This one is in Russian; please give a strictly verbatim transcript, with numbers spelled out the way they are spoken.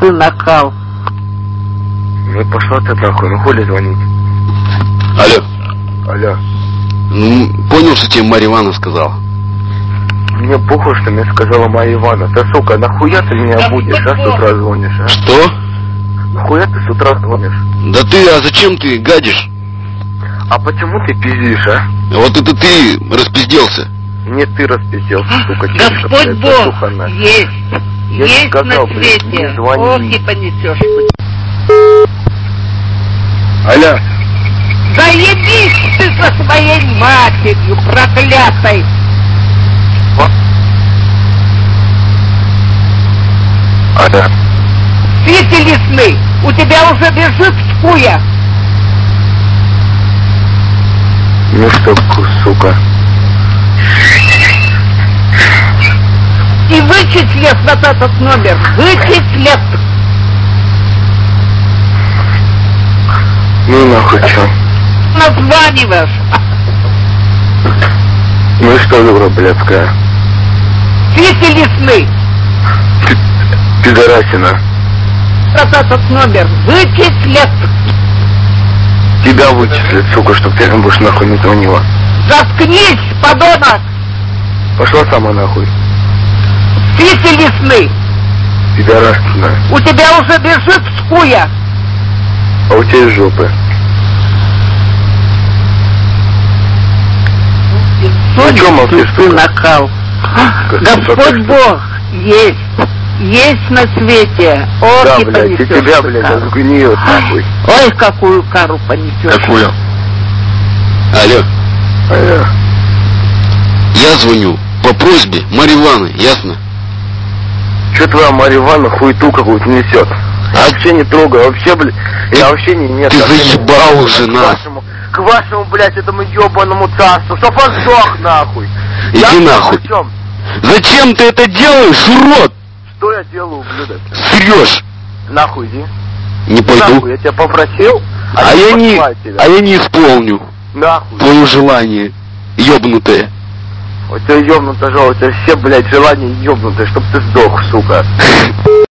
ты нахал. Ну пошла ты нахуй, ну хули звонить? Алло. Алло. Ну, понял, что тебе Марья Ивановна сказала? Мне похуй, что мне сказала Марья Ивановна. Ты, сука, нахуя ты меня будешь, а, с утра звонишь, а? Что? Нахуя ты с утра звонишь? Да ты, а зачем ты гадишь? А почему ты пиздишь, а? Вот это ты распизделся. Не ты распизделся, сука. Господь блядь, Бог сука, на. есть. Я есть сказал, на блядь, свете. не звони. Ох, и понесешь. Алло. Заебись ты со своей матерью, проклятой! Алло. Свидетели сны, у тебя уже бежит с хуя! Ну что, сука. И вычислив вот этот номер, вычислив! Ну нахуй чё? Названиваешь! Ну и что, дура блядская? Свидетели сны! Пидорасина. Вот этот номер, вычислив! Тебя вычислят, сука, чтоб ты нам больше нахуй не звонила. Заткнись, подонок! Пошла сама нахуй. Свидетели сны! Пидорасина. У тебя уже бежит с хуя! А у тебя из жопы. Ну чё молчишь, ты сука? накал. Господь Бог есть. Есть на свете. Ох, Да, и блядь, и понесешь тебя, ты блядь, кару. разгниют нахуй. Ой, какую кару понесешь. Какую? Алло. Алло. Я звоню по просьбе Марьи Ивановны, ясно? Чё твоя Марья Ивановна хуету какую-то несет? А? Вообще не трогай, вообще, блядь, я вообще не... Нет, Ты заебал уже к нас. вашему, к вашему, блядь, этому ебаному царству, чтоб он сдох, нахуй. Иди я нахуй. при чем? Зачем ты это делаешь, урод? Что я делаю, ублюдок? Срешь. Нахуй иди. Не пойду. Нахуй, я тебя попросил, а, А я не, тебя. а я не исполню Нахуй. твое желание, ёбнутое. У тебя ёбнуто, у тебя все, блядь, желания ёбнутые, чтоб ты сдох, сука.